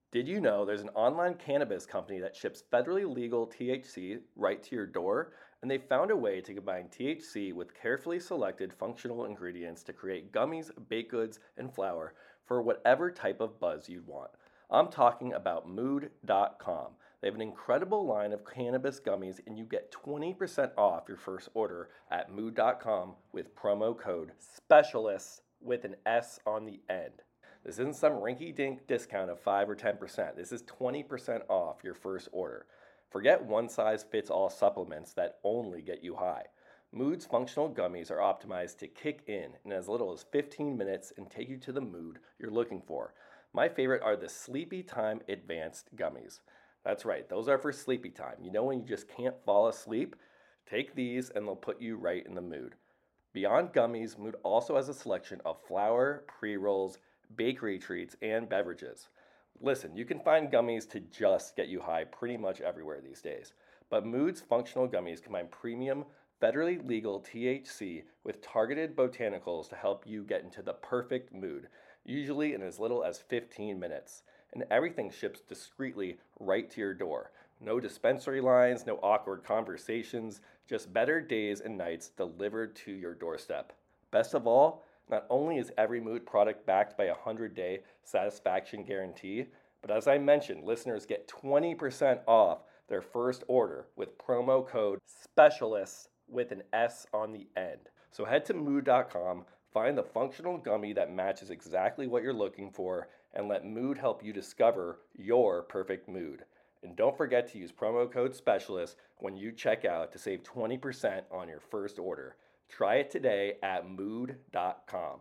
Did you know there's an online cannabis company that ships federally legal THC right to your door? And they found a way to combine THC with carefully selected functional ingredients to create gummies, baked goods, and flour for whatever type of buzz you'd want. I'm talking about Mood.com. They have an incredible line of cannabis gummies, and you get 20% off your first order at Mood.com with promo code SPECIALIST with an S on the end. This isn't some rinky-dink discount of 5 or 10%. This is 20% off your first order. Forget one-size-fits-all supplements that only get you high. Mood's functional gummies are optimized to kick in as little as 15 minutes and take you to the mood you're looking for. My favorite are the Sleepy Time Advanced Gummies. That's right, those are for sleepy time. You know when you just can't fall asleep? Take these and they'll put you right in the mood. Beyond gummies, Mood also has a selection of flour, pre-rolls, bakery treats, and beverages. Listen, you can find gummies to just get you high pretty much everywhere these days. But Mood's functional gummies combine premium, federally legal THC with targeted botanicals to help you get into the perfect mood, usually in as little as 15 minutes. And everything ships discreetly right to your door. No dispensary lines, no awkward conversations, just better days and nights delivered to your doorstep. Best of all, not only is every Mood product backed by a 100-day satisfaction guarantee, but as I mentioned, listeners get 20% off their first order with promo code SPECIALIST with an S on the end. So head to Mood.com, find the functional gummy that matches exactly what you're looking for, and let Mood help you discover your perfect mood. And don't forget to use promo code SPECIALIST when you check out to save 20% on your first order. Try it today at Mood.com.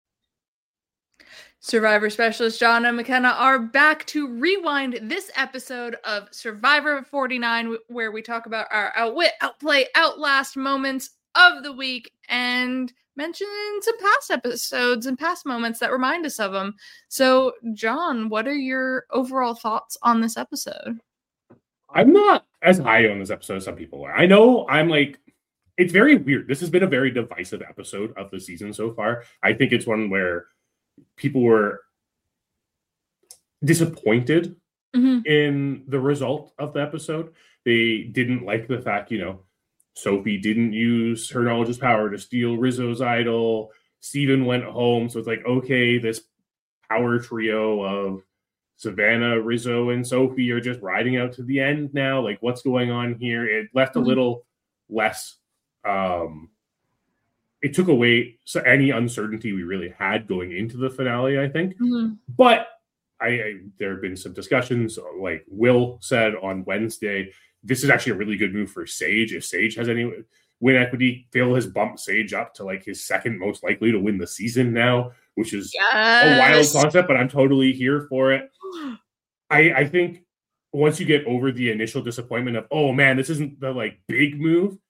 Survivor Specialist John and McKenna are back to rewind this episode of Survivor 49, where we talk about our outwit, outplay, outlast moments of the week and mention some past episodes and past moments that remind us of them. So, John, what are your overall thoughts on this episode? I'm not as high on this episode as some people are. I know I'm like, it's very weird. This has been a very divisive episode of the season so far. I think it's one where people were disappointed in the result of the episode. They didn't like the fact, Sophie didn't use her knowledge as power to steal Rizzo's idol. Steven went home. So it's like, okay, this power trio of Savannah, Rizzo, and Sophie are just riding out to the end now. Like, what's going on here? It left a little less. It took away any uncertainty we really had going into the finale, I think. But there have been some discussions, like Will said on Wednesday, this is actually a really good move for Sage. If Sage has any win equity, Phil has bumped Sage up to like his second most likely to win the season now, which is a wild concept, but I'm totally here for it. I think once you get over the initial disappointment of, oh man, this isn't the like big move.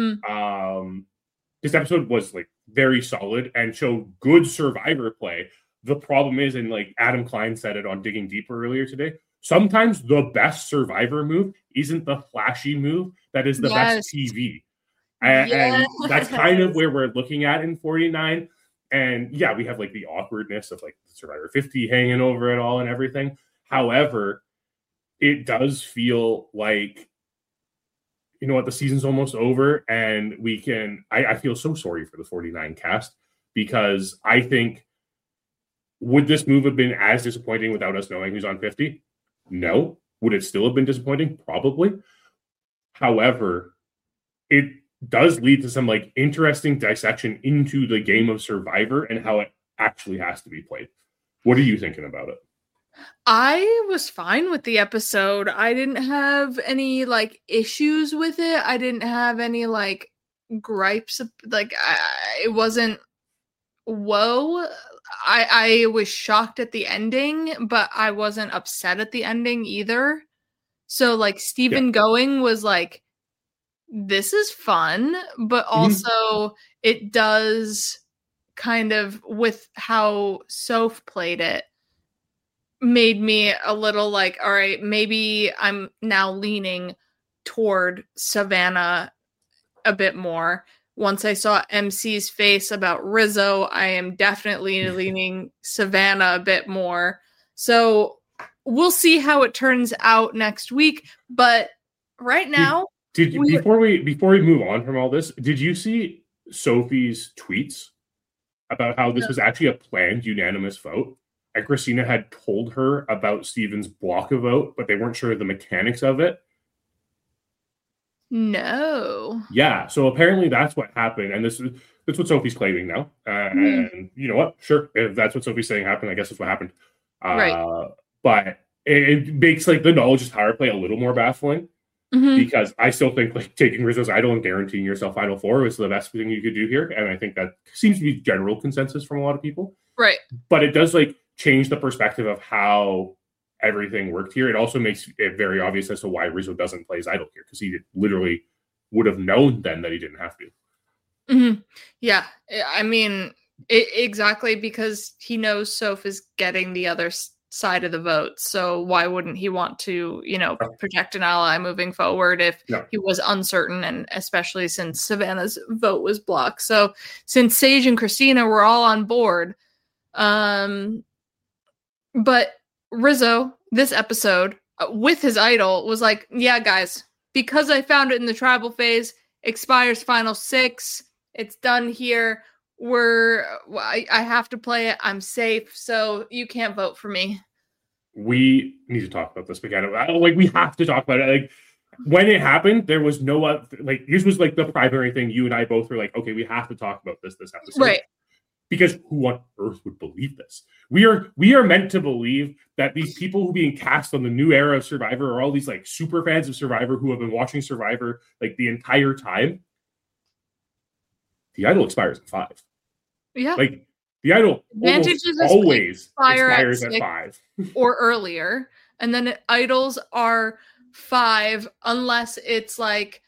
This episode was like very solid and showed good Survivor play. The problem is, and like Adam Klein said it on Digging Deeper earlier today, sometimes the best Survivor move isn't the flashy move that is the best TV. And that's kind of where we're looking at in 49. And yeah, we have like the awkwardness of like Survivor 50 hanging over it all and everything. However, it does feel like, you know what, the season's almost over and I feel so sorry for the 49 cast, because I think, would this move have been as disappointing without us knowing who's on 50? No. Would it still have been disappointing? Probably. However, it does lead to some like interesting dissection into the game of Survivor and how it actually has to be played. What are you thinking about it? I was fine with the episode. I didn't have any like issues with it. I didn't have any like gripes. Like it wasn't whoa. I was shocked at the ending, but I wasn't upset at the ending either. So like Steven going was like, this is fun, but also it does kind of, with how Soph played it, made me a little like, all right, maybe I'm now leaning toward Savannah a bit more. Once I saw MC's face about Rizzo, I am definitely leaning Savannah a bit more. So we'll see how it turns out next week. But right now, before we move on from all this, did you see Sophie's tweets about how this was actually a planned unanimous vote? And Christina had told her about Steven's block a vote, but they weren't sure of the mechanics of it. No. Yeah, so apparently that's what happened, and that's what Sophie's claiming now. And you know what? Sure, if that's what Sophie's saying happened, I guess that's what happened. Right. But it makes like the knowledge is power play a little more baffling, because I still think like taking Rizzo's idol and guaranteeing yourself Final Four is the best thing you could do here, and I think that seems to be general consensus from a lot of people. Right. But it does like change the perspective of how everything worked here. It also makes it very obvious as to why Rizzo doesn't play his idol here, because he literally would have known then that he didn't have to. Yeah, I mean, exactly, because he knows Soph is getting the other side of the vote. So why wouldn't he want to, protect an ally moving forward if he was uncertain, and especially since Savannah's vote was blocked. So since Sage and Christina were all on board, but Rizzo, this episode, with his idol, was like, yeah, guys, because I found it in the tribal phase, expires final 6. It's done here. I have to play it. I'm safe, so you can't vote for me. We need to talk about this again. Like, we have to talk about it. Like, when it happened, there was no other, like, this was like the primary thing. You and I both were like, okay, we have to talk about this episode. Right. Because who on earth would believe this? We are meant to believe that these people who are being cast on the new era of Survivor are all these like super fans of Survivor who have been watching Survivor like the entire time. The idol expires at 5. Yeah. Like the idol always expires at 5. Or earlier. And then idols are 5 unless it's like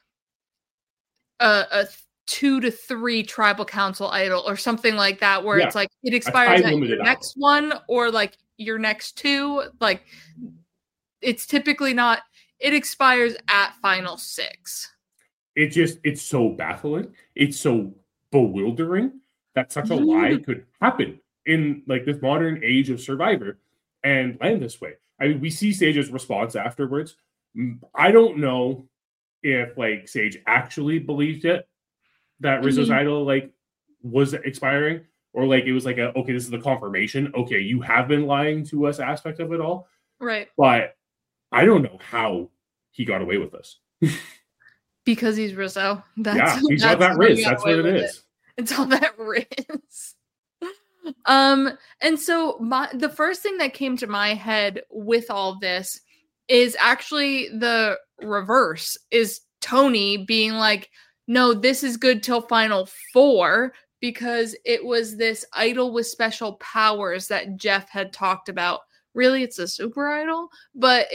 a 2 to 3 tribal council idol or something like that, where it's like it expires at your next one or like your next 2. Like, it's typically not, it expires at final 6. It's so baffling. It's so bewildering that such a lie could happen in like this modern age of Survivor and land this way. I mean, we see Sage's response afterwards. I don't know if like Sage actually believed it, that Rizzo's idol like was expiring, or like it was like okay, this is the confirmation. Okay, you have been lying to us aspect of it all. Right. But I don't know how he got away with this. Because he's Rizzo. He's all that Riz. That's what it is. It's all that Riz. And so the first thing that came to my head with all this is actually the reverse, is Tony being like, no, this is good till final 4, because it was this idol with special powers that Jeff had talked about. Really, it's a super idol, but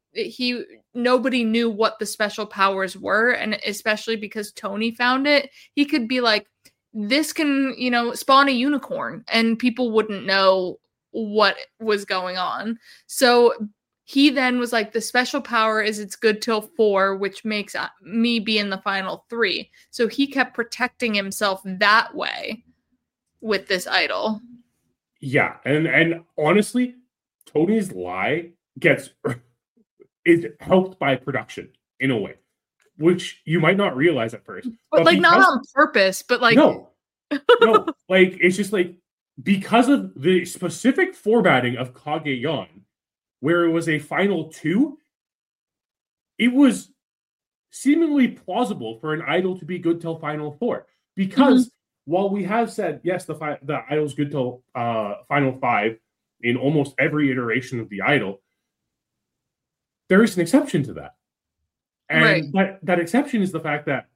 nobody knew what the special powers were, and especially because Tony found it, he could be like, this can, spawn a unicorn, and people wouldn't know what was going on. So he then was like, the special power is it's good till 4, which makes me be in the final 3. So he kept protecting himself that way with this idol. Yeah. And honestly, Tony's lie is helped by production in a way, which you might not realize at first. But like, not on purpose, but like, no, like, it's just like, because of the specific formatting of Cagayan, where it was a final 2, it was seemingly plausible for an idol to be good till final 4. Because while we have said, yes, the idol's good till final 5 in almost every iteration of the idol, there is an exception to that. And that exception is the fact that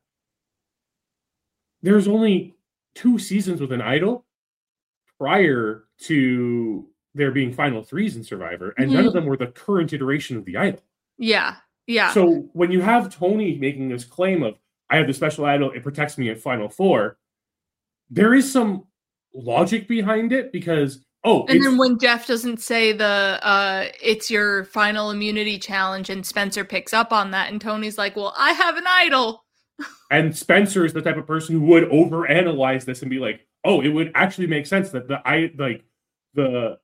there's only 2 seasons with an idol prior to there being final 3s in Survivor, and none of them were the current iteration of the idol. Yeah. Yeah. So when you have Tony making this claim of, I have the special idol, it protects me at final 4, there is some logic behind it, because and then when Jeff doesn't say it's your final immunity challenge, and Spencer picks up on that, and Tony's like, well, I have an idol. And Spencer is the type of person who would overanalyze this and be like, it would actually make sense that the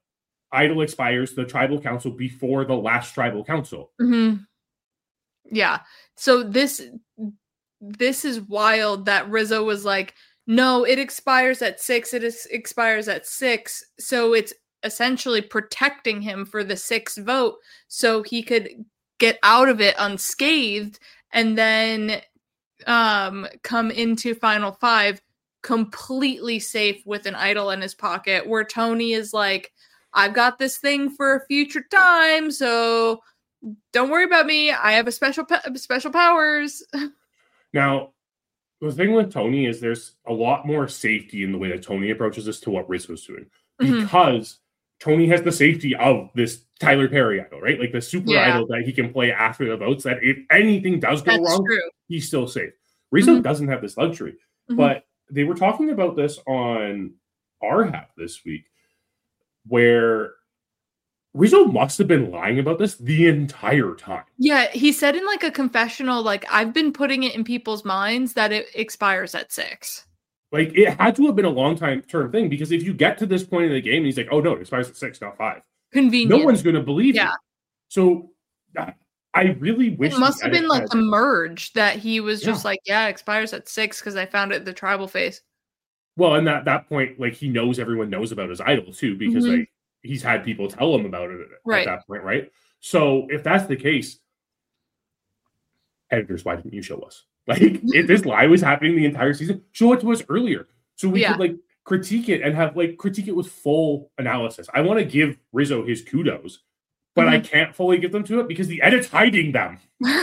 idol expires the tribal council before the last tribal council. Mm-hmm. Yeah. So this is wild that Rizzo was like, no, it expires at 6. Expires at 6. So it's essentially protecting him for the 6th vote so he could get out of it unscathed and then come into Final 5 completely safe with an idol in his pocket, where Tony is like, I've got this thing for a future time, so don't worry about me. I have a special powers. Now, the thing with Tony is there's a lot more safety in the way that Tony approaches this to what Rizzo's doing, because Tony has the safety of this Tyler Perry idol, right? Like the super idol that he can play after the votes, that if anything does go wrong, he's still safe. Rizzo doesn't have this luxury. But they were talking about this on RHAP this week, where Rizzo must have been lying about this the entire time. Yeah, he said in like a confessional, like, I've been putting it in people's minds that it expires at 6. Like, it had to have been a long-term thing, because if you get to this point in the game and he's like, oh no, it expires at 6, not 5. Convenient. No one's going to believe you. So I really wish it must have been like a merge that he was just like, it expires at 6 because I found it in the tribal phase. Well, and at that point, like, he knows everyone knows about his idol too, because like he's had people tell him about it at that point, right? So if that's the case, editors, why didn't you show us? Like, if this lie was happening the entire season, show it to us earlier so we could like critique it and have like critique it with full analysis. I want to give Rizzo his kudos, but I can't fully give them to it because the edit's hiding them.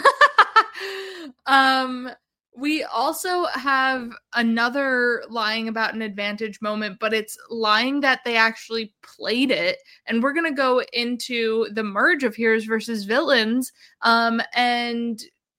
We also have another lying about an advantage moment, but it's lying that they actually played it. And we're going to go into the merge of Heroes versus Villains. And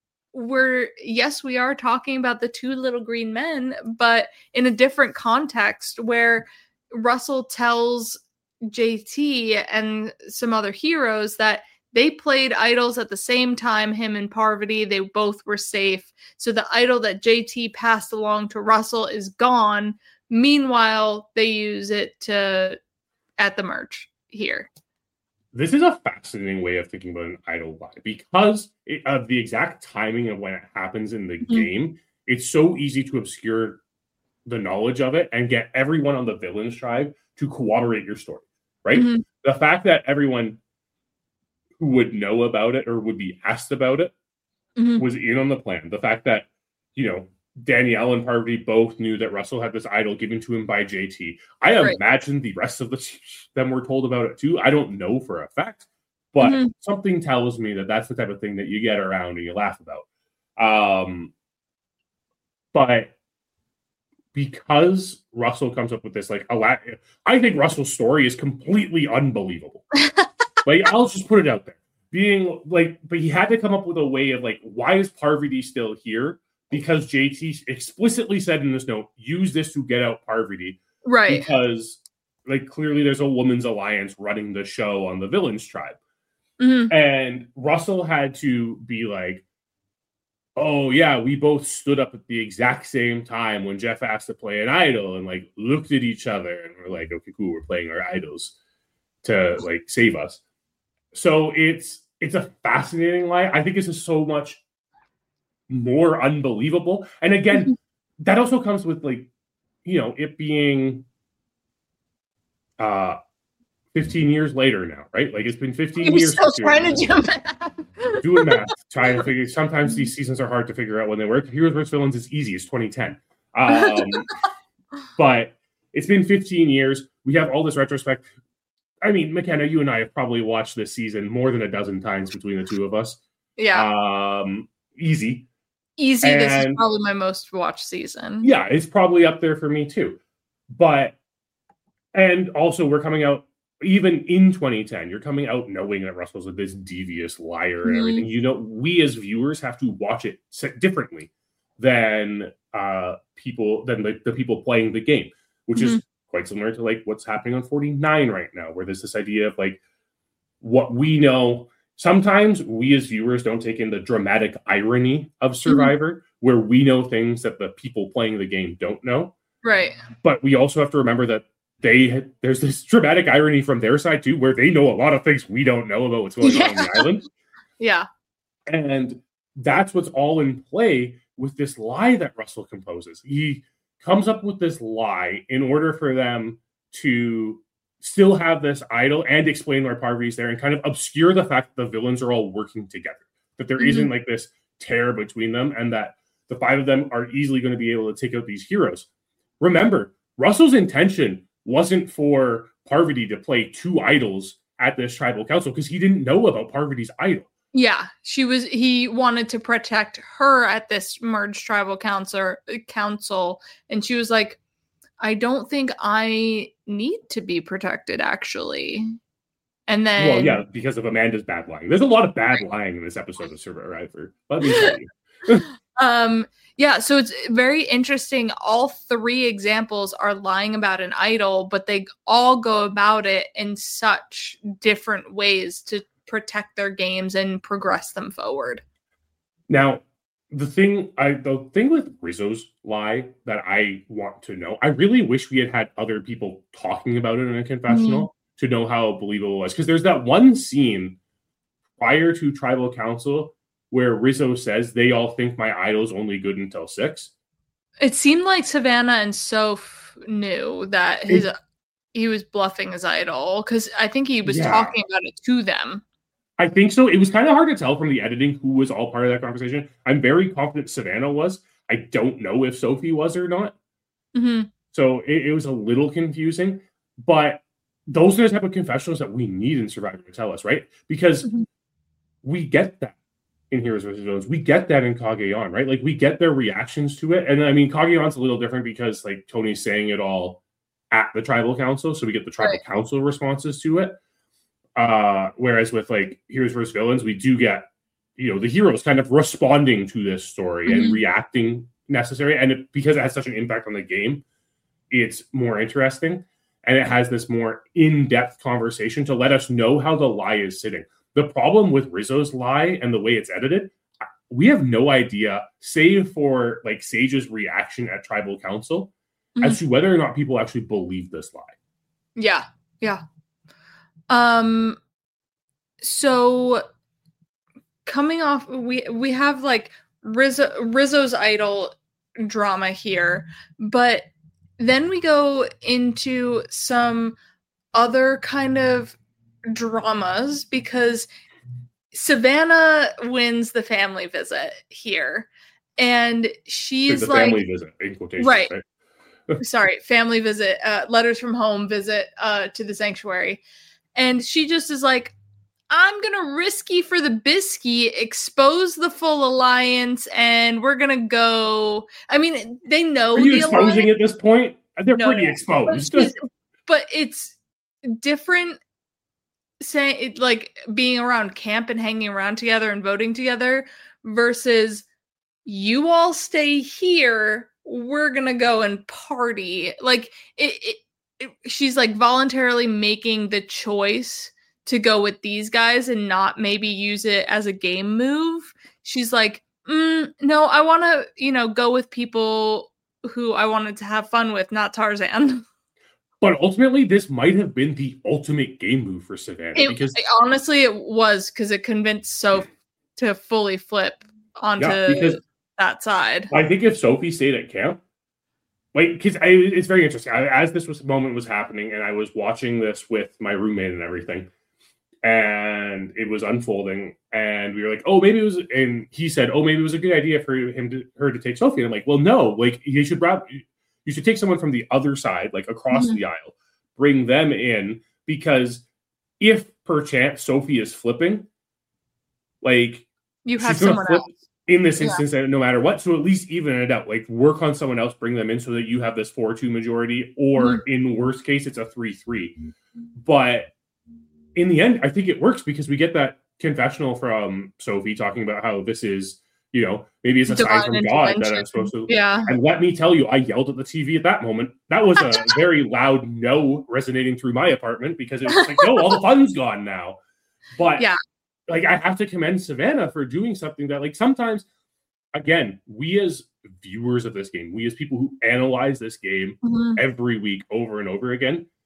we are talking about the 2 little green men, but in a different context, where Russell tells JT and some other heroes that they played idols at the same time, him and Parvati. They both were safe. So the idol that JT passed along to Russell is gone. Meanwhile, they use it at the merge here. This is a fascinating way of thinking about an idol lie, because of the exact timing of when it happens in the game. It's so easy to obscure the knowledge of it and get everyone on the Villains tribe to corroborate your story, right? The fact that everyone who would know about it or would be asked about it was in on the plan. The fact that, Danielle and Parvati both knew that Russell had this idol given to him by JT. I imagine the rest of them were told about it too. I don't know for a fact, but something tells me that that's the type of thing that you get around and you laugh about. But because Russell comes up with this, like, I think Russell's story is completely unbelievable. Like, I'll just put it out there. Being like, but he had to come up with a way of like, why is Parvati still here? Because JT explicitly said in this note, use this to get out Parvati. Right. Because like, clearly there's a woman's alliance running the show on the Villains tribe. And Russell had to be like, oh yeah, we both stood up at the exact same time when Jeff asked to play an idol and like looked at each other and we're like, okay, cool, we're playing our idols to like save us. So it's a fascinating lie. I think this is so much more unbelievable. And again, that also comes with like, it being 15 years later now, right? Like, it's been 15 years. Still trying to do math. Doing math, trying to figure. Sometimes these seasons are hard to figure out when they work. Heroes vs. Villains is easy. It's 2010. But it's been 15 years. We have all this retrospect. I mean, McKenna, you and I have probably watched this season more than a dozen times between the two of us. Yeah. Easy. This is probably my most watched season. Yeah, it's probably up there for me too. And also we're coming out, even in 2010, you're coming out knowing that Russell's this devious liar and everything. We as viewers have to watch it differently than the people playing the game, which is quite similar to like what's happening on 49 right now, where there's this idea of like what we know. Sometimes we as viewers don't take in the dramatic irony of Survivor, where we know things that the people playing the game don't know. Right. But we also have to remember that there's this dramatic irony from their side too, where they know a lot of things we don't know about what's going on the island. Yeah. And that's what's all in play with this lie that Russell composes. He comes up with this lie in order for them to still have this idol and explain why Parvati's there and kind of obscure the fact that the villains are all working together, that there isn't like this tear between them, and that the five of them are easily going to be able to take out these heroes. Remember, Russell's intention wasn't for Parvati to play two idols at this tribal council because he didn't know about Parvati's idol. Yeah, he wanted to protect her at this merged tribal council, and she was like, I don't think I need to be protected, actually. And then... Well, yeah, because of Amanda's bad lying. There's a lot of bad lying in this episode of Survivor. Let me tell you. Yeah, so it's very interesting. All three examples are lying about an idol, but they all go about it in such different ways to protect their games and progress them forward. Now, the thing with Rizzo's lie that I want to know, I really wish we had other people talking about it in a confessional to know how believable it was. Because there's that one scene prior to Tribal Council where Rizzo says they all think my idol's only good until 6. It seemed like Savannah and Soph knew that he was bluffing his idol, because I think he was talking about it to them. I think so. It was kind of hard to tell from the editing who was all part of that conversation. I'm very confident Savannah was. I don't know if Sophie was or not. Mm-hmm. So it was a little confusing. But those are the type of confessionals that we need in Survivor to tell us, right? Because we get that in Heroes vs. Villains. We get that in Cagayan, right? Like, we get their reactions to it. And I mean, Cagayan's a little different because, like, Tony's saying it all at the Tribal Council. So we get the Tribal Council responses to it. Whereas with, like, Heroes vs. Villains, we do get, the heroes kind of responding to this story and reacting necessary. And because it has such an impact on the game, it's more interesting. And it has this more in-depth conversation to let us know how the lie is sitting. The problem with Rizzo's lie and the way it's edited, we have no idea, save for, like, Sage's reaction at Tribal Council, as to whether or not people actually believe this lie. Yeah. So coming off, we have, like, Rizzo's idol drama here, but then we go into some other kind of dramas because Savannah wins the family visit here, and she's the like, family visit in quotations, right? Sorry, family visit, letters from home visit to the sanctuary, and she just is like, I'm gonna risky for the bisky, expose the full alliance, and we're gonna go. I mean, they know. Are you exposing at this point? They're pretty exposed, but it's different. Saying it, like, being around camp and hanging around together and voting together versus you all stay here, we're gonna go and party. Like, she's, like, voluntarily making the choice to go with these guys and not maybe use it as a game move. She's like, no, I want to, go with people who I wanted to have fun with, not Tarzan. But ultimately, this might have been the ultimate game move for Savannah. Because honestly, it was, because it convinced Soph to fully flip onto that side. I think if Sophie stayed at camp, because it's very interesting. As this moment was happening, and I was watching this with my roommate and everything, and it was unfolding, and we were like, "Oh, maybe it was," and he said, "Oh, maybe it was a good idea for her to take Sophie." And I'm like, "Well, no, like, you should take someone from the other side, like across the aisle, bring them in, because if perchance Sophie is flipping, like, you have someone else in this instance, no matter what. So at least even it out, like, work on someone else, bring them in so that you have this 4-2 majority, or in worst case, it's a 3-3. But in the end, I think it works because we get that confessional from Sophie talking about how this is, maybe it's a sign from God that I'm supposed to. Yeah. And let me tell you, I yelled at the TV at that moment. That was a very loud no resonating through my apartment, because it was like, no, all the fun's gone now. But like, I have to commend Savannah for doing something that, like, sometimes, again, we as viewers of this game, we as people who analyze this game every week over and over again,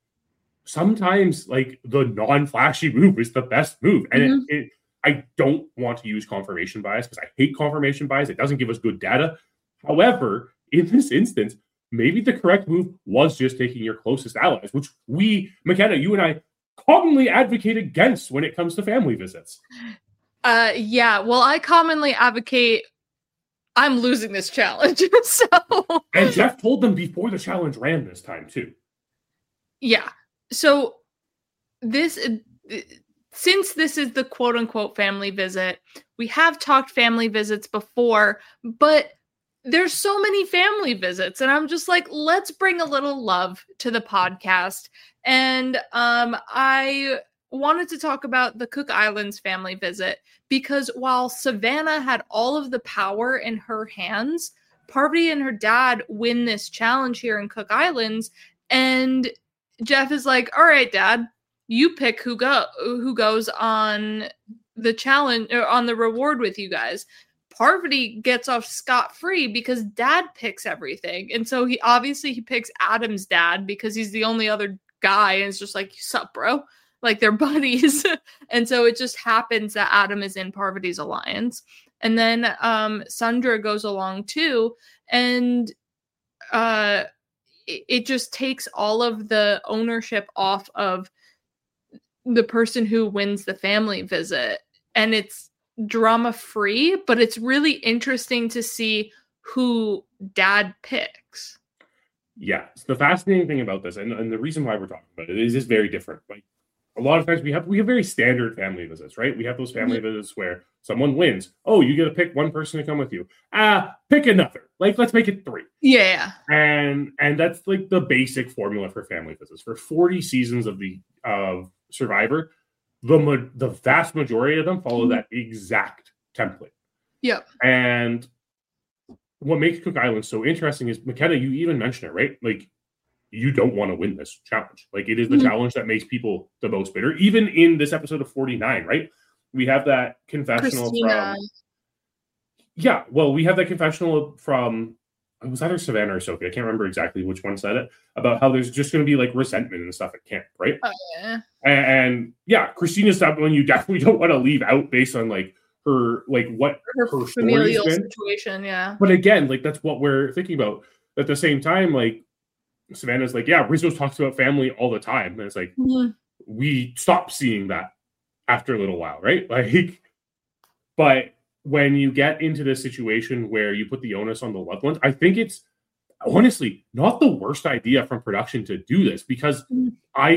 sometimes like the non-flashy move is the best move. And I don't want to use confirmation bias because I hate confirmation bias. It doesn't give us good data. However, in this instance, maybe the correct move was just taking your closest allies, which McKenna, you and I commonly advocate against when it comes to family visits. Yeah, well, I commonly advocate I'm losing this challenge. So and Jeff told them before the challenge ran this time too. Yeah. So since this is the quote unquote family visit, we have talked family visits before, but there's so many family visits, and I'm just like, let's bring a little love to the podcast. And I wanted to talk about the Cook Islands family visit because while Savannah had all of the power in her hands, Parvati and her dad win this challenge here in Cook Islands, and Jeff is like, all right, Dad, you pick who goes on the challenge or on the reward with you guys. Parvati gets off scot-free because Dad picks everything. And so he picks Adam's dad because he's the only other guy, and it's just like, sup, bro? Like, they're buddies. And so it just happens that Adam is in Parvati's alliance. And then Sandra goes along too. And it just takes all of the ownership off of the person who wins the family visit. And it's drama free, but it's really interesting to see who Dad picks. Yeah. So the fascinating thing about this, and the reason why we're talking about it is very different. Like, a lot of times we have very standard family visits, right? We have those family visits where someone wins. Oh, you get to pick one person to come with you. Pick another. Like, let's make it 3. Yeah. And that's like the basic formula for family visits. For 40 seasons of Survivor, the vast majority of them follow that exact template. Yep. And what makes Cook Islands so interesting is, McKenna, you even mentioned it, right? Like, you don't want to win this challenge. Like, it is the challenge that makes people the most bitter. Even in this episode of 49, right? We have that confessional Christina. We have that confessional from, it was either Savannah or Sophie. I can't remember exactly which one said it, about how there's just going to be like resentment and stuff at camp, right? Oh, yeah. And Christina's someone you definitely don't want to leave out based on like her, like what her familial situation. Yeah. But again, like, that's what we're thinking about. At the same time, like, Savannah's like, yeah, Rizzo talks about family all the time. And it's like, we stopped seeing that after a little while, right? Like, but when you get into this situation where you put the onus on the loved ones, I think it's honestly not the worst idea from production to do this, because I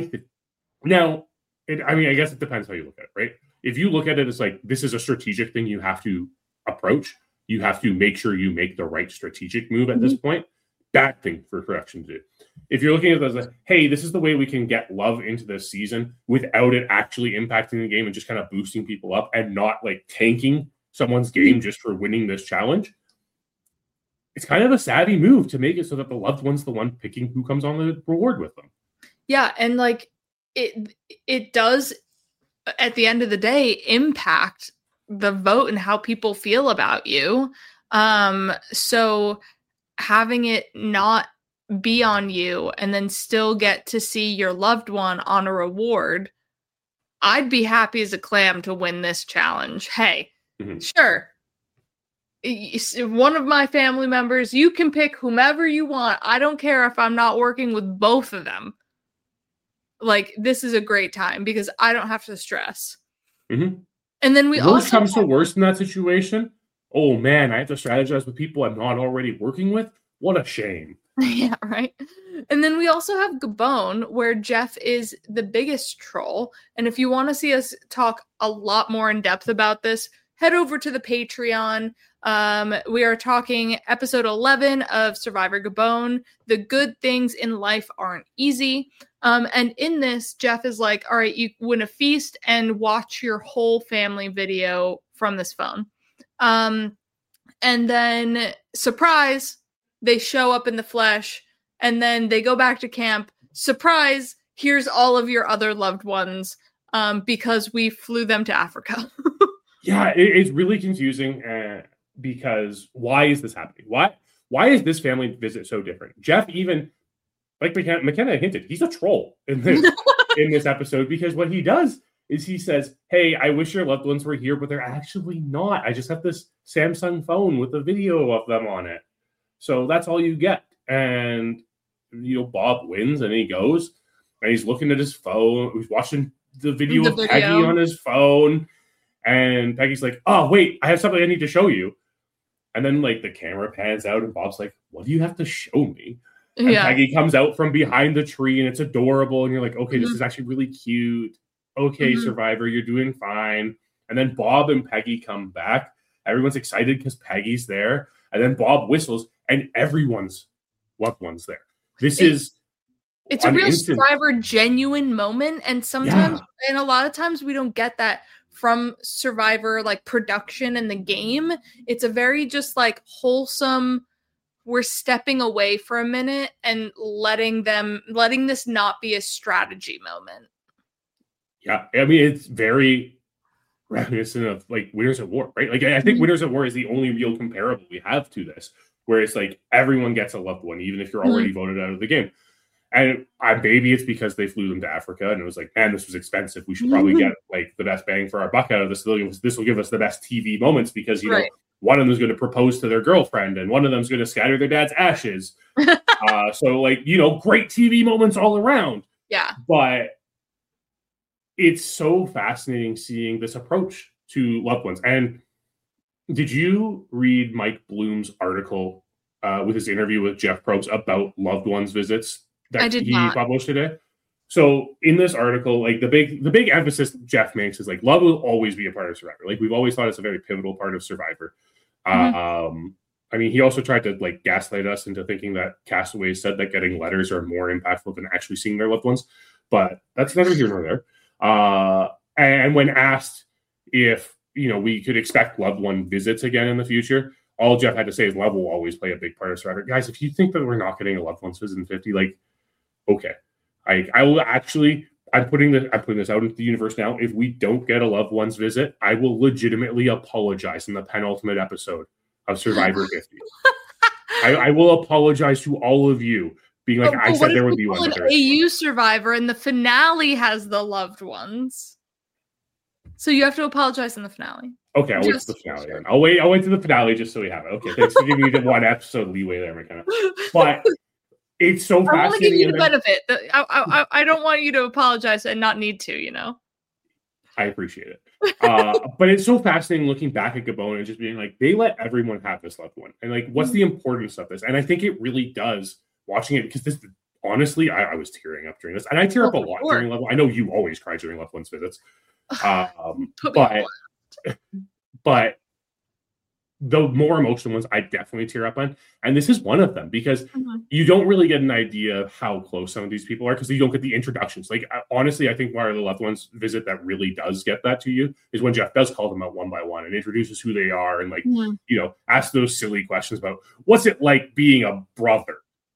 guess it depends how you look at it, right? If you look at it as like, this is a strategic thing you have to approach, you have to make sure you make the right strategic move at this point. Bad thing for production to do. If you're looking at it as like, hey, this is the way we can get love into this season without it actually impacting the game and just kind of boosting people up and not like tanking someone's game just for winning this challenge, it's kind of a savvy move to make it so that the loved one's the one picking who comes on the reward with them. Yeah, and like it does at the end of the day impact the vote and how people feel about you. So having it not be on you and then still get to see your loved one on a reward, I'd be happy as a clam to win this challenge. Hey, sure. One of my family members, you can pick whomever you want. I don't care if I'm not working with both of them. Like, this is a great time because I don't have to stress. And then worst comes to worst in that situation. Oh man, I have to strategize with people I'm not already working with. What a shame. Yeah, right. And then we also have Gabon, where Jeff is the biggest troll. And if you want to see us talk a lot more in depth about this, head over to the Patreon. We are talking episode 11 of Survivor Gabon. The good things in life aren't easy. And in this, Jeff is like, all right, you win a feast and watch your whole family video from this phone. And then, surprise, they show up in the flesh, and then they go back to camp. Surprise, here's all of your other loved ones, because we flew them to Africa. Yeah, it's really confusing because why is this happening? Why is this family visit so different? Jeff, even like McKenna hinted, he's a troll in this. in this episode, because what he does is he says, hey, I wish your loved ones were here, but they're actually not. I just have this Samsung phone with a video of them on it. So that's all you get. And, Bob wins and he goes and he's looking at his phone. He's watching the video of Peggy on his phone. And Peggy's like, oh, wait, I have something I need to show you. And then, the camera pans out and Bob's like, what do you have to show me? And Peggy comes out from behind the tree and it's adorable. And you're like, okay, this is actually really cute. Okay, Survivor, you're doing fine. And then Bob and Peggy come back. Everyone's excited because Peggy's there. And then Bob whistles and everyone's loved one's there. It's a real Survivor genuine moment. And sometimes, and a lot of times we don't get that from Survivor, production in the game. It's a very just wholesome, we're stepping away for a minute and letting this not be a strategy moment. Yeah, I mean, it's very reminiscent of Winners at War, right? I think Winners at War is the only real comparable we have to this, where it's everyone gets a loved one, even if you're already voted out of the game. And maybe it's because they flew them to Africa and it was man, this was expensive. We should probably get the best bang for our buck out of this. This will give us the best TV moments because, one of them is going to propose to their girlfriend and one of them is going to scatter their dad's ashes. So great TV moments all around. Yeah. But it's so fascinating seeing this approach to loved ones. And did you read Mike Bloom's article with his interview with Jeff Probst about loved ones visits that he published today? So in this article, the big emphasis Jeff makes is love will always be a part of Survivor. We've always thought it's a very pivotal part of Survivor. I mean, he also tried to gaslight us into thinking that castaways said that getting letters are more impactful than actually seeing their loved ones, but that's neither here nor there. And when asked if we could expect loved one visits again in the future, all Jeff had to say is love will always play a big part of Survivor. Guys, if you think that we're not getting a loved ones visit in 50, okay. I will actually, I'm putting this out into the universe now. If we don't get a loved ones visit, I will legitimately apologize in the penultimate episode of Survivor 50. I will apologize to all of you, being I said there would be one. An AU Survivor and the finale has the loved ones. So you have to apologize in the finale. Okay, I'll wait to the finale. Then. I'll wait to the finale just so we have it. Okay, thanks for giving me the one episode leeway there, McKenna. But it's so fascinating. I want to give you the benefit. I don't want you to apologize and not need to, I appreciate it. But it's so fascinating looking back at Gabon and just being they let everyone have this loved one. And what's the importance of this? And I think it really does, watching it, because this, honestly, I was tearing up during this. And I tear up a lot during loved one. I know you always cry during loved ones visits. But the more emotional ones I definitely tear up on. And this is one of them because you don't really get an idea of how close some of these people are because you don't get the introductions. Honestly, I think one of the loved ones visit that really does get that to you is when Jeff does call them out one by one and introduces who they are and ask those silly questions about what's it like being a brother.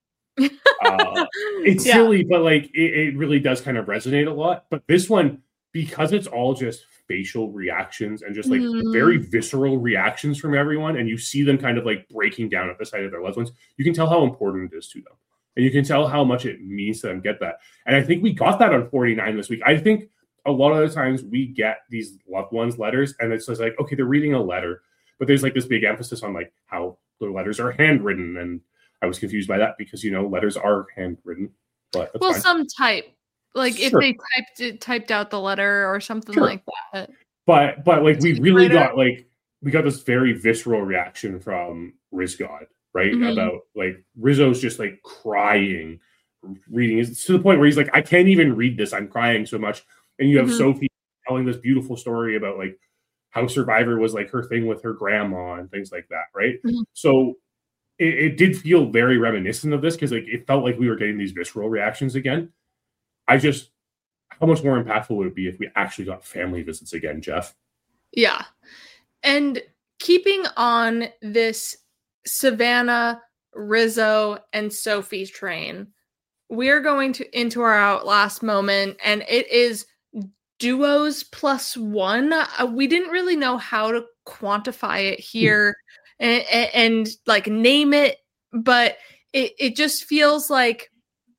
It's silly, but it really does kind of resonate a lot. But this one, because it's all just facial reactions and just very visceral reactions from everyone, and you see them kind of breaking down at the sight of their loved ones, you can tell how important it is to them. And you can tell how much it means to them get that. And I think we got that on 49 this week. I think a lot of the times we get these loved ones letters and it's just okay, they're reading a letter, but there's this big emphasis on how the letters are handwritten. And I was confused by that because, letters are handwritten, but that's fine. Some type. If they typed out the letter or something like that. But we really got we got this very visceral reaction from Rizgod, right? About Rizzo's just crying, reading it to the point where he's I can't even read this. I'm crying so much. And you have Sophie telling this beautiful story about how Survivor was her thing with her grandma and things like that, right? So it did feel very reminiscent of this because it felt like we were getting these visceral reactions again. How much more impactful would it be if we actually got family visits again, Jeff? Yeah. And keeping on this Savannah, Rizzo, and Sophie train, we're going into our Outlast moment, and it is duos +1. We didn't really know how to quantify it here and name it, but it just feels like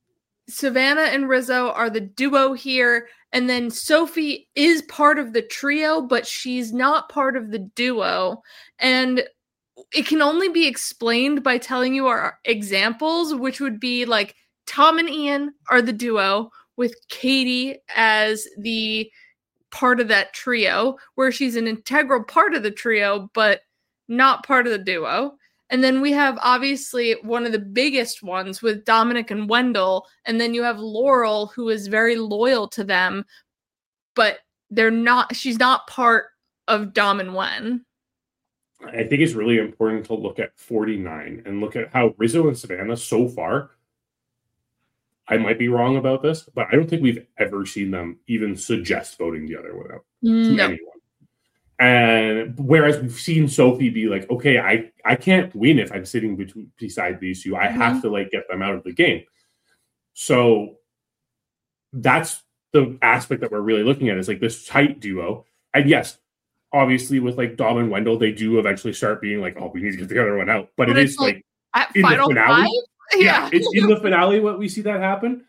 Savannah and Rizzo are the duo here, and then Sophie is part of the trio, but she's not part of the duo. And it can only be explained by telling you our examples, which would be like Tom and Ian are the duo with Katie as the part of that trio, where she's an integral part of the trio, but not part of the duo. And then we have obviously one of the biggest ones with Dominic and Wendell. And then you have Laurel, who is very loyal to them, but she's not part of Dom and Wen. I think it's really important to look at 49 and look at how Rizzo and Savannah so far, I might be wrong about this, but I don't think we've ever seen them even suggest voting the other one out to anyone. And whereas we've seen Sophie be like, okay, I can't win if I'm sitting beside these two. I have to like get them out of the game. So that's the aspect that we're really looking at, is like this tight duo. And yes, obviously with like Dom and Wendell, they do eventually start being like, oh, we need to get the other one out. But it is like at in final the finale. five? Yeah, it's in the finale what we see that happen.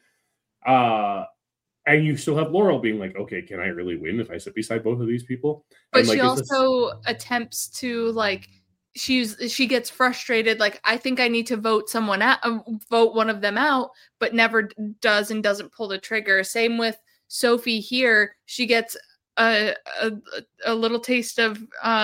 And you still have Laurel being like, okay, can I really win if I sit beside both of these people? But and, like, she also attempts to like, she gets frustrated. Like, I think I need to vote vote one of them out, but never does and doesn't pull the trigger. Same with Sophie here. She gets a little taste of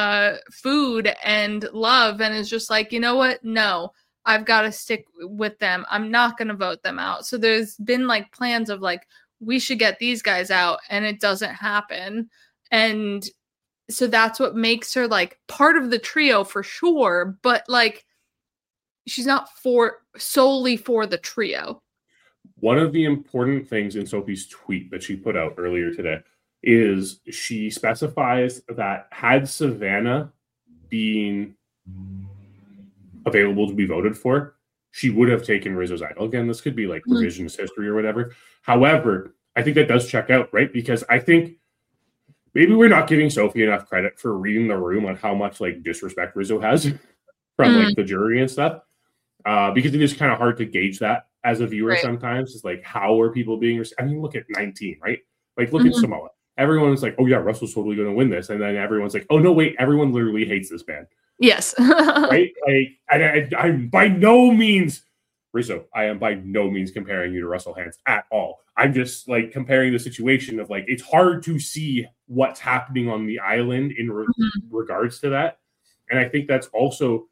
food and love and is just like, you know what? No, I've got to stick with them. I'm not going to vote them out. So there's been like plans of like, we should get these guys out, and it doesn't happen. And so that's what makes her like part of the trio for sure, but like she's not solely for the trio. One of the important things in Sophie's tweet that she put out earlier today is she specifies that had Savannah been available to be voted for, she would have taken Rizzo's idol. Again, this could be like revisionist history or whatever. However, I think that does check out, right? Because I think maybe we're not giving Sophie enough credit for reading the room on how much like disrespect Rizzo has from like the jury and stuff. Because it is kind of hard to gauge that as a viewer sometimes. It's like, how are people being I mean, look at 19, right? Like, look at Samoa. Everyone's like, oh yeah, Russell's totally going to win this. And then everyone's like, oh no, wait, everyone literally hates this band. Yes. Right? Like, I'm by no means, Rizzo, I am by no means comparing you to Russell Hantz at all. I'm just like comparing the situation of like, it's hard to see what's happening on the island in regards to that. And I think that's also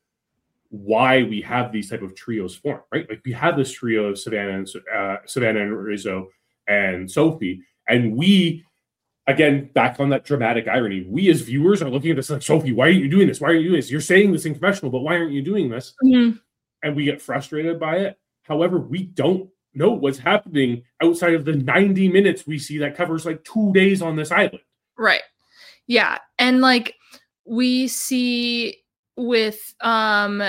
why we have these type of trios formed, right? Like, we have this trio of Savannah and Rizzo and Sophie, and we, again, back on that dramatic irony, we as viewers are looking at this like, Sophie, why aren't you doing this? Why aren't you doing this? You're saying this in confessional, but why aren't you doing this? And we get frustrated by it. However, we don't know what's happening outside of the 90 minutes we see that covers like 2 days on this island. Right. Yeah. And like we see with Tom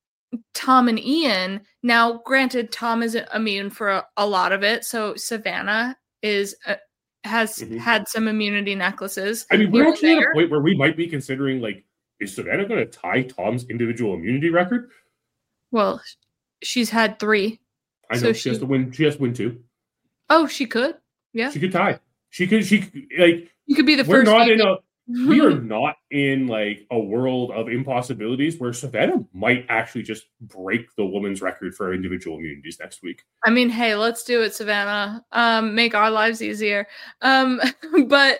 and Ian, now granted, Tom isn't immune for a lot of it. So Savannah has had some immunity necklaces. I mean, we're actually at a point where we might be considering like, is Savannah going to tie Tom's individual immunity record? Well, she's had 3. I know, so she has to win. She has to win 2. Oh, she could. Yeah, she could tie. She could like. You could be the first. We are not in like a world of impossibilities where Savannah might actually just break the woman's record for individual immunities next week. I mean, hey, let's do it, Savannah. Make our lives easier. But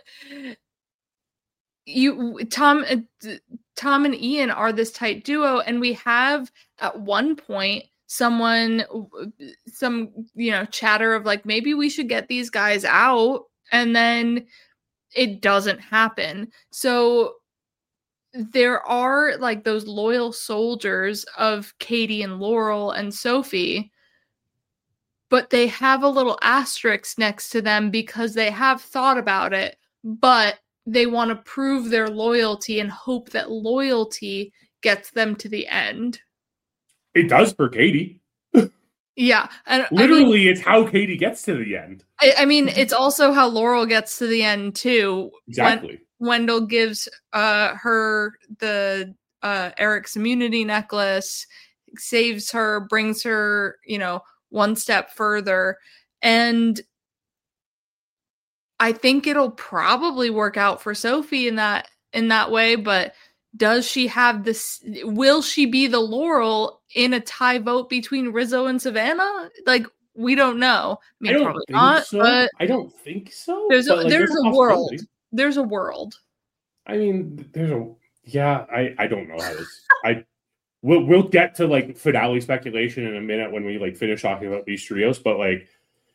Tom and Ian are this tight duo, and we have at one point some chatter of like, maybe we should get these guys out, and then it doesn't happen. So there are like those loyal soldiers of Katie and Laurel and Sophie, but they have a little asterisk next to them because they have thought about it, but they want to prove their loyalty and hope that loyalty gets them to the end. It does for Katie. Yeah. And literally, it's how Katie gets to the end. I mean, it's also how Laurel gets to the end, too. Exactly. Wendell gives her the Eric's immunity necklace, saves her, brings her, one step further. And I think it'll probably work out for Sophie in that way, but does she have this? Will she be the Laurel in a tie vote between Rizzo and Savannah? Like, we don't know. I mean, probably not. So. But I don't think so. There's but, a world. There's a world. I mean, I don't know how this. We'll get to like finale speculation in a minute when we like finish talking about these trios, but like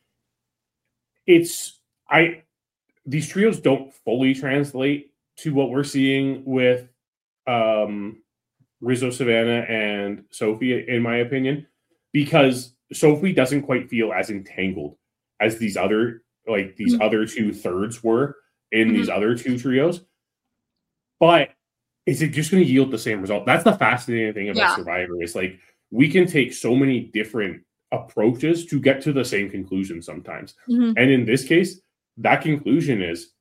these trios don't fully translate to what we're seeing with Rizzo, Savannah, and Sophie, in my opinion, because Sophie doesn't quite feel as entangled as these other other two thirds were in these other two trios. But is it just going to yield the same result? That's the fascinating thing about Survivor. Is like we can take so many different approaches to get to the same conclusion sometimes. And in this case, that conclusion is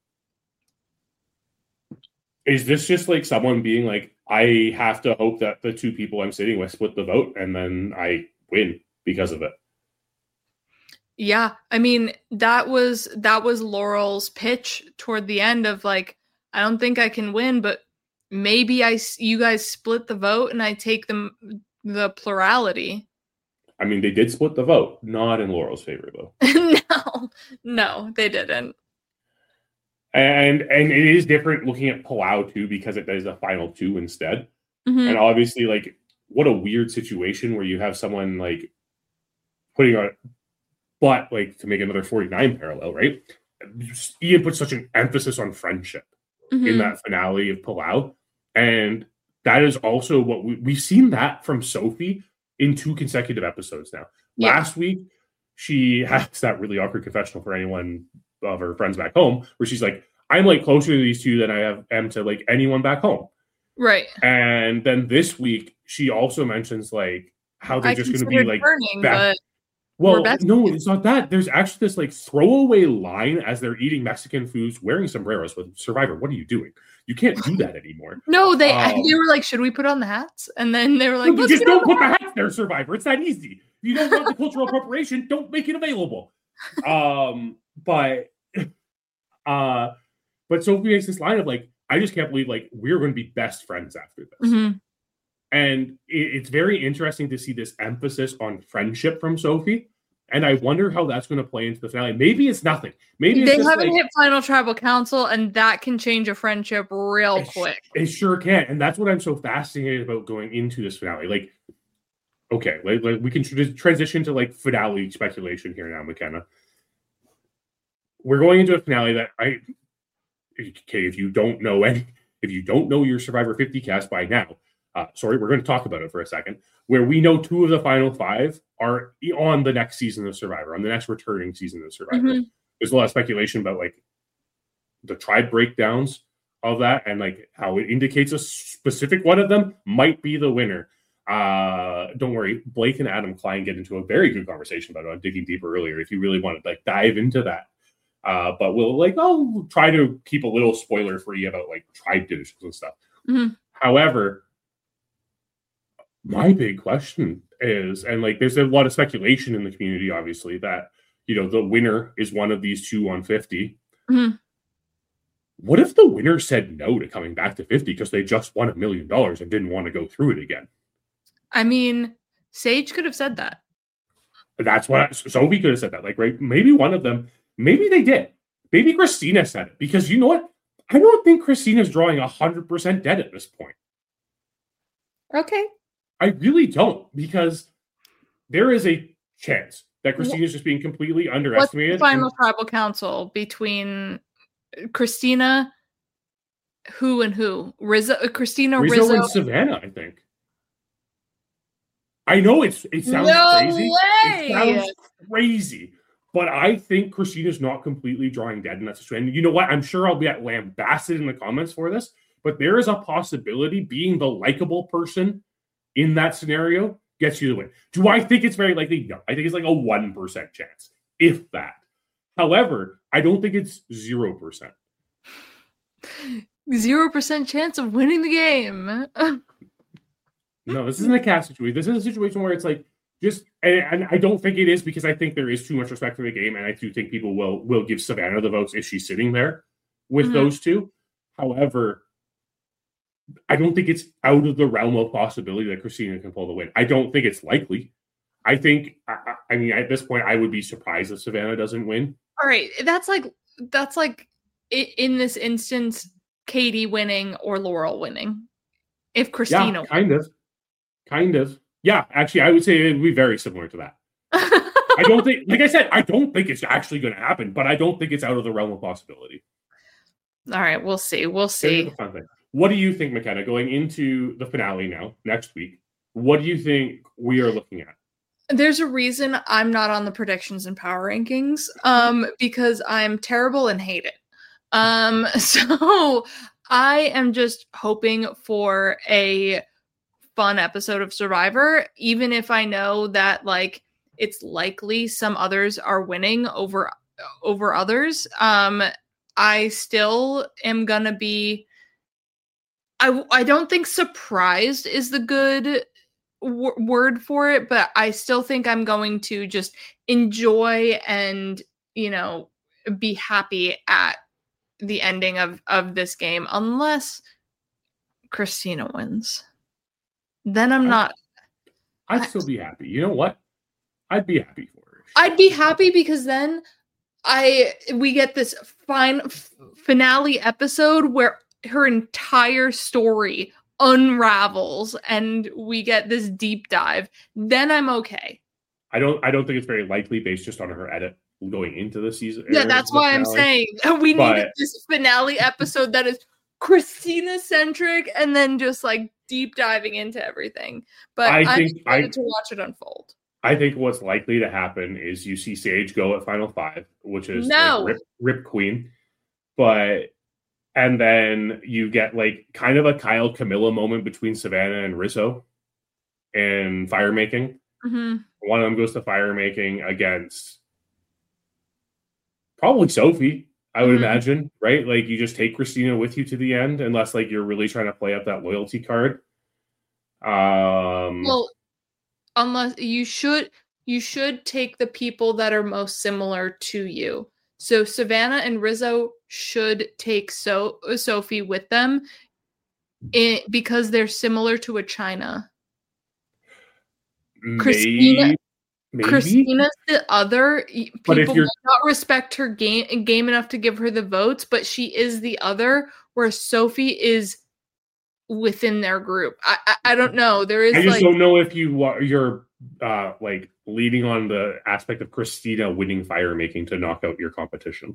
this just like someone being like, I have to hope that the two people I'm sitting with split the vote and then I win because of it? Yeah, I mean, that was Laurel's pitch toward the end of like, I don't think I can win, but maybe you guys split the vote and I take the plurality. I mean, they did split the vote, not in Laurel's favor though. No, they didn't. And it is different looking at Palau too, because it does a final two instead. And obviously, like, what a weird situation where you have someone like putting on, but like to make another 49 parallel, right? Ian put such an emphasis on friendship in that finale of Palau. And that is also what we've seen that from Sophie in 2 consecutive episodes now. Yeah. Last week, she has that really awkward confessional for anyone of her friends back home, where she's like, I'm like closer to these two than I am to like anyone back home. Right. And then this week, she also mentions like how they're just going to be like burning, back. Well, no, it's not that. There's actually this like throwaway line as they're eating Mexican foods, wearing sombreros with Survivor. What are you doing? You can't do that anymore. No, they were like, should we put on the hats? And then they were like, no, just don't put the hats there, Survivor. It's that easy. If you don't want the cultural appropriation, don't make it available. But Sophie makes this line of like, I just can't believe like we're going to be best friends after this. And it's very interesting to see this emphasis on friendship from Sophie. And I wonder how that's going to play into the finale. Maybe it's nothing. Maybe it's they haven't hit Final Tribal Council, and that can change a friendship real quick. It sure can. And that's what I'm so fascinated about going into this finale. Like, okay, like we can transition to like finale speculation here now, McKenna. We're going into a finale that if you don't know your Survivor 50 cast by now, sorry, we're going to talk about it for a second, where we know 2 of the final 5 are on the next season of Survivor, on the next returning season of Survivor. There's a lot of speculation about like the tribe breakdowns of that and like how it indicates a specific one of them might be the winner. Don't worry, Blake and Adam Klein get into a very good conversation about it on Digging Deeper earlier if you really want to like dive into that. But we'll try to keep a little spoiler free about like tribe divisions and stuff. However, my big question is, and like there's a lot of speculation in the community, obviously, that the winner is one of these 2 on 50. What if the winner said no to coming back to 50 because they just won $1 million and didn't want to go through it again? I mean, Sage could have said that. That's what Sophie could have said that. Like, right? Maybe one of them. Maybe they did. Maybe Christina said it because you know what? I don't think Christina's drawing 100% dead at this point. Okay. I really don't, because there is a chance that Christina's just being completely underestimated. What's the final tribal council between Christina, who and who? Rizzo, Rizzo and Savannah, I think. I know it sounds crazy. It sounds crazy. But I think Christina's not completely drawing dead, and that's a trend. And you know what? I'm sure I'll be lambasted in the comments for this, but there is a possibility being the likable person in that scenario gets you the win. Do I think it's very likely? No. I think it's like a 1% chance, if that. However, I don't think it's 0%. 0% chance of winning the game. No, this isn't a cast situation. This is a situation where it's like And I don't think it is, because I think there is too much respect for the game, and I do think people will give Savannah the votes if she's sitting there with those two. However, I don't think it's out of the realm of possibility that Christina can pull the win. I don't think it's likely. I think, I mean, at this point, I would be surprised if Savannah doesn't win. All right, that's like in this instance, Katie winning or Laurel winning. If Christina, kind of. Yeah, actually, I would say it would be very similar to that. I don't think, like I said, I don't think it's actually going to happen, but I don't think it's out of the realm of possibility. All right, we'll see. We'll see. What do you think, McKenna, going into the finale now, next week? What do you think we are looking at? There's a reason I'm not on the predictions and power rankings, because I'm terrible and hate it. So I am just hoping for a fun episode of Survivor, even if I know that like it's likely some others are winning over others. I still am gonna be. I don't think surprised is the good word for it, but I still think I'm going to just enjoy and, be happy at the ending of this game, unless Christina wins. Then I'd still be happy. You know what? I'd be happy for her. I'd be happy because then we get this fine finale episode where her entire story unravels and we get this deep dive. Then I'm okay. I don't think it's very likely based just on her edit going into the season. Yeah, that's why I'm saying we needed this finale episode that is Christina centric and then just like deep diving into everything. But I'm excited to watch it unfold. I think what's likely to happen is you see Sage go at Final 5, which is like Rip Queen. And then you get like kind of a Kyle Camilla moment between Savannah and Rizzo in fire making. Mm-hmm. One of them goes to fire making against probably Sophie, I would imagine, right? Like you just take Christina with you to the end, unless like you're really trying to play up that loyalty card. Well, unless you should take the people that are most similar to you. So Savannah and Rizzo should take Sophie with them because they're similar to a China. Maybe. Christina's the other. People might not respect her game enough to give her the votes, but she is the other, where Sophie is within their group. I don't know. There is. I just don't know if you're like leading on the aspect of Christina winning fire making to knock out your competition.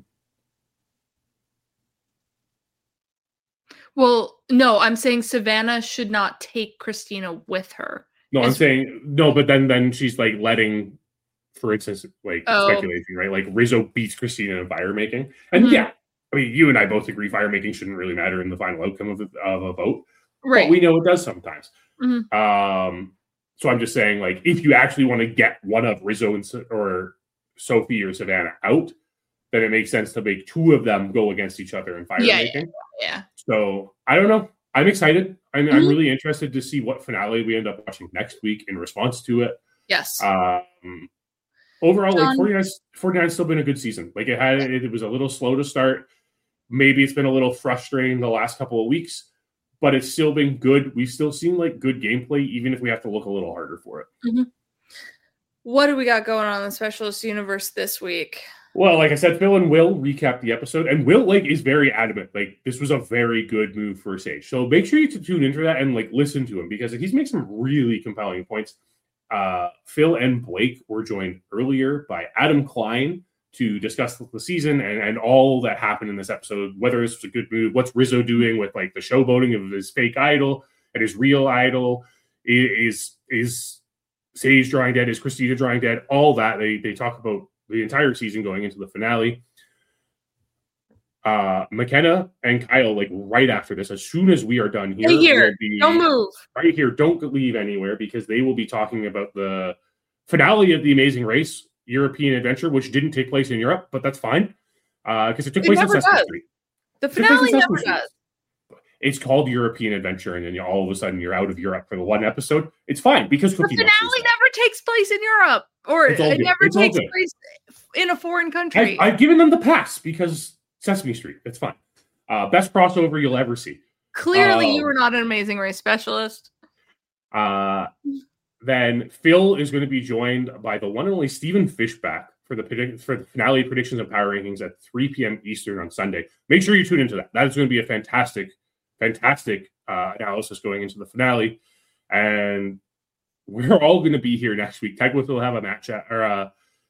Well, no, I'm saying Savannah should not take Christina with her. No, I'm saying no, but then she's like letting, for instance, like speculation, right? Like Rizzo beats Christina in fire making, and yeah, I mean, you and I both agree fire making shouldn't really matter in the final outcome of a vote, right? But we know it does sometimes. Mm-hmm. So I'm just saying, like, if you actually want to get one of Rizzo or Sophie or Savannah out, then it makes sense to make two of them go against each other in fire making. Yeah. So I don't know. I'm excited. I'm really interested to see what finale we end up watching next week in response to it. Yes. Overall, like 49's still been a good season. Like it was a little slow to start. Maybe it's been a little frustrating the last couple of weeks, but it's still been good. We've still seen like good gameplay, even if we have to look a little harder for it. Mm-hmm. What do we got going on in the Specialist Universe this week? Well, like I said, Phil and Will recap the episode, and Will is very adamant. Like this was a very good move for Sage. So make sure you tune into that and like listen to him because he's making some really compelling points. Phil and Blake were joined earlier by Adam Klein to discuss the season and all that happened in this episode, whether this was a good move, what's Rizzo doing with like the showboating of his fake idol and his real idol, is Sage drawing dead, is Christina drawing dead, all that. They talk about the entire season going into the finale. McKenna and Kyle, like right after this, as soon as we are done here, don't move. Right here, don't leave anywhere because they will be talking about the finale of The Amazing Race European Adventure, which didn't take place in Europe, but that's fine because it took place in Sesame Street. The finale never does. It's called European Adventure, and then all of a sudden you're out of Europe for the one episode. It's fine because the finale never takes place in Europe, or It's all it good. never It's all takes good. place in a foreign country. I've given them the pass because Sesame Street. It's fine. Best crossover you'll ever see. Clearly, you were not an Amazing Race specialist. Then Phil is going to be joined by the one and only Stephen Fishback for the finale predictions and power rankings at 3 p.m. Eastern on Sunday. Make sure you tune into that. That is going to be a fantastic analysis going into the finale. And we're all going to be here next week. Tegwith will have a match chat or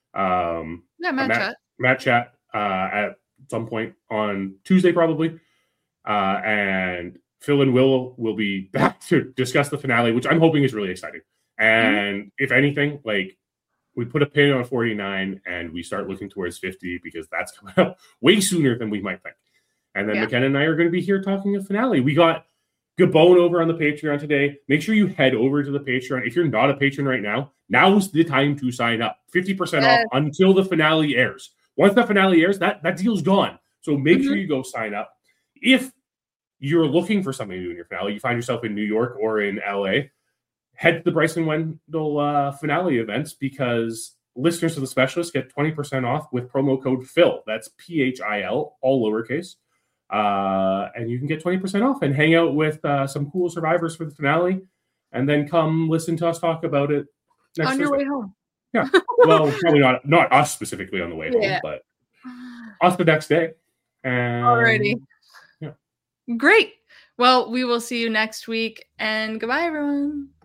match chat at some point on Tuesday probably. And Phil and Will be back to discuss the finale, which I'm hoping is really exciting. And if anything, like, we put a pin on 49 and we start looking towards 50 because that's coming up way sooner than we might think. And then McKenna and I are going to be here talking a finale. We got Gabon over on the Patreon today. Make sure you head over to the Patreon. If you're not a patron right now, now's the time to sign up. 50% off until the finale airs. Once the finale airs, that deal's gone. So make sure you go sign up. If you're looking for something to do in your finale, you find yourself in New York or in LA, head to the Bryson Wendell finale events because listeners to the specialist get 20% off with promo code PHIL. That's PHIL, all lowercase. And you can get 20% off and hang out with some cool survivors for the finale and then come listen to us talk about it next on your way home. Yeah. Well, probably not us specifically on the way home, but us the next day. And alrighty. Yeah. Great. Well, we will see you next week and goodbye, everyone.